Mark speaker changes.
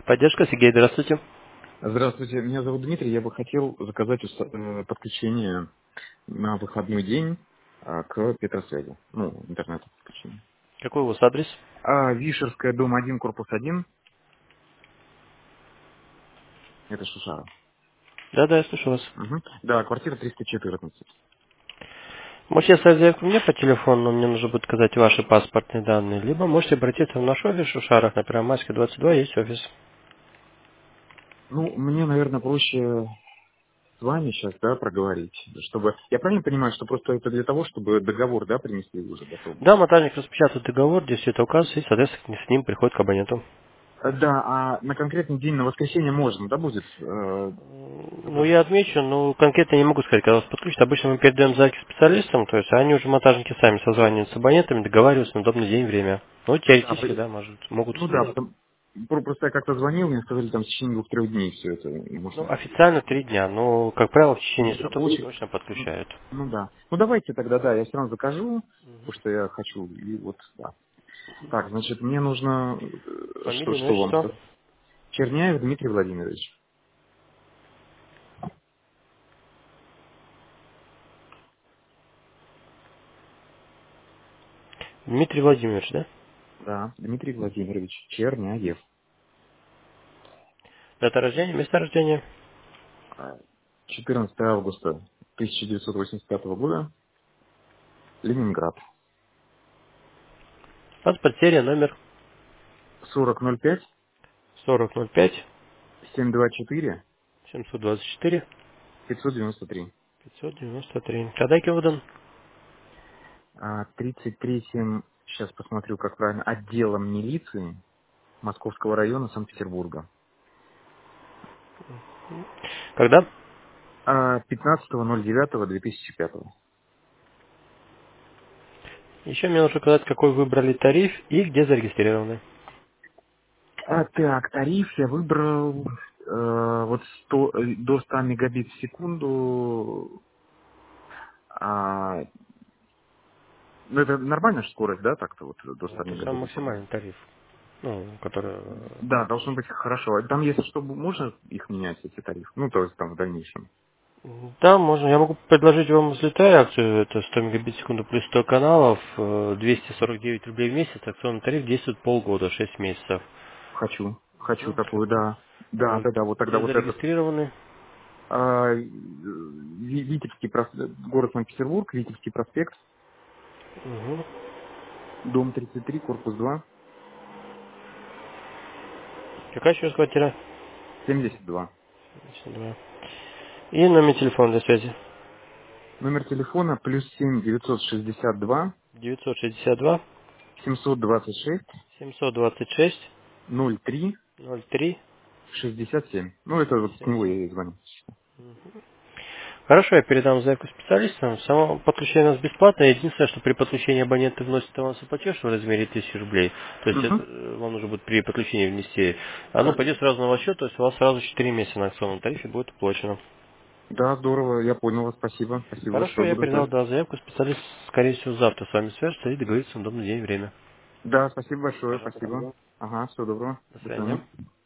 Speaker 1: Поддержка, Сергей, здравствуйте.
Speaker 2: Здравствуйте, меня зовут Дмитрий. Я бы хотел заказать подключение на выходной день к Петросвязи. Ну, интернет-подключение.
Speaker 1: Какой у вас адрес?
Speaker 2: Вишерская, дом 1, корпус 1. Это Шушара.
Speaker 1: Да, я слышу вас.
Speaker 2: Мгм. Да, квартира 314.
Speaker 1: Можете оставить заявку мне по телефону, но мне нужно будет сказать ваши паспортные данные, либо можете обратиться в наш офис в Шушарах, на Первомайской, 22, есть офис.
Speaker 2: Ну, мне, наверное, проще с вами сейчас, да, проговорить, чтобы... Я правильно понимаю, что просто это для того, чтобы договор, да, принесли уже готовый?
Speaker 1: Да, монтажник распечатает договор, здесь все это указывается, и, соответственно, с ним приходит к абоненту.
Speaker 2: Да, а на конкретный день, на воскресенье можно, да, будет?
Speaker 1: Ну, я отмечу, но конкретно не могу сказать, когда вас подключат. Обычно мы передаем заявки специалистам, то есть они уже, монтажники, сами созваниваются с абонентами, договариваются на удобный день и время. Ну,
Speaker 2: Да,
Speaker 1: теоретически, да, могут
Speaker 2: ну да,
Speaker 1: успеть.
Speaker 2: потом просто я как-то звонил, мне сказали, там в течение 2-3 дней все это
Speaker 1: Ну,
Speaker 2: можно сделать.
Speaker 1: официально 3 дня, но, как правило, в течение
Speaker 2: Ну да,
Speaker 1: суток точно подключают.
Speaker 2: ну да. Ну давайте тогда, да, я все равно закажу, потому что я хочу, и вот, да. Так, значит, мне нужно,
Speaker 1: Фамилия, имя,
Speaker 2: что вам
Speaker 1: отчество.
Speaker 2: сказать? Черняев Дмитрий Владимирович.
Speaker 1: Дмитрий Владимирович, да?
Speaker 2: Да, Дмитрий Владимирович Черняев.
Speaker 1: Дата рождения, место рождения.
Speaker 2: А, 14 августа 1985 года, Ленинград.
Speaker 1: Паспорт, серия, номер
Speaker 2: 4005
Speaker 1: 4005
Speaker 2: 724
Speaker 1: 724
Speaker 2: 593.
Speaker 1: 593. Когда выдан?
Speaker 2: 33-м, сейчас посмотрю, как правильно, отделом милиции Московского района Санкт-Петербурга.
Speaker 1: Когда?
Speaker 2: 15.09.2005.
Speaker 1: Еще мне нужно сказать, какой выбрали тариф и где зарегистрированы.
Speaker 2: Так, тариф я выбрал вот до 100 мегабит в секунду. А, ну, это нормальная же скорость, да, так-то вот до 100
Speaker 1: Это самый
Speaker 2: мегабит в секунду?
Speaker 1: максимальный тариф. Ну, который...
Speaker 2: Да, должно быть хорошо. Там, если что, можно их менять, эти тарифы? Ну, то есть там в дальнейшем.
Speaker 1: Да, можно. Я могу предложить вам взлетая акцию. Это 100 мегабит в секунду плюс 100 каналов. 249 рублей в месяц. Акционный тариф действует полгода, 6 месяцев.
Speaker 2: Хочу такую,
Speaker 1: Хорошо.
Speaker 2: да. Да, вот тогда
Speaker 1: Где
Speaker 2: вот этот.
Speaker 1: зарегистрированы?
Speaker 2: Город Санкт-Петербург, Витебский проспект,
Speaker 1: Угу.
Speaker 2: дом 33, корпус 2,
Speaker 1: Какая еще раз квартира?
Speaker 2: 72.
Speaker 1: 72. И номер телефона для связи.
Speaker 2: Номер телефона +7 962
Speaker 1: 962
Speaker 2: 726
Speaker 1: 726
Speaker 2: 03
Speaker 1: 03
Speaker 2: 67. Ну, это вот с него
Speaker 1: 67.
Speaker 2: я и звоню.
Speaker 1: Хорошо, я передам заявку специалистам. Само подключение у нас бесплатное. Единственное, что при подключении абоненты вносят авансовый платеж в размере 1000 рублей. То есть это
Speaker 2: Угу.
Speaker 1: вам нужно будет при подключении внести. Оно пойдет сразу на ваш счет, то есть у вас сразу 4 месяца на акционном тарифе будет уплачено.
Speaker 2: Да, здорово, я понял вас, спасибо. Спасибо
Speaker 1: Хорошо,
Speaker 2: большое,
Speaker 1: я
Speaker 2: буду
Speaker 1: передал
Speaker 2: ждать.
Speaker 1: заявку. Специалист, скорее всего, завтра с вами свяжется и договорится на удобный день и время.
Speaker 2: Да, спасибо большое,
Speaker 1: Пожалуйста.
Speaker 2: спасибо. Ага, всего доброго.
Speaker 1: До
Speaker 2: До
Speaker 1: свидания.
Speaker 2: свидания.